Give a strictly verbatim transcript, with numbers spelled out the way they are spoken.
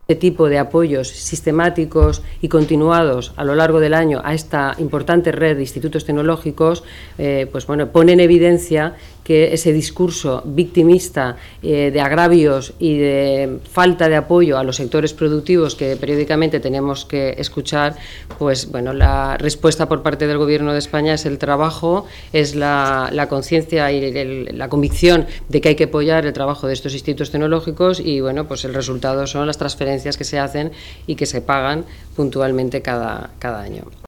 Este tipo de apoyos sistemáticos y continuados a lo largo del año a esta importante red de institutos tecnológicos, eh, pues bueno, pone en evidencia que ese discurso victimista eh, de agravios y de falta de apoyo a los sectores productivos que periódicamente tenemos que escuchar, pues bueno, la respuesta por parte del Gobierno de España es el trabajo, es la, la conciencia y el, la convicción de que hay que apoyar el trabajo de estos institutos tecnológicos y bueno, pues el resultado son las transferencias que se hacen y que se pagan puntualmente cada, cada año.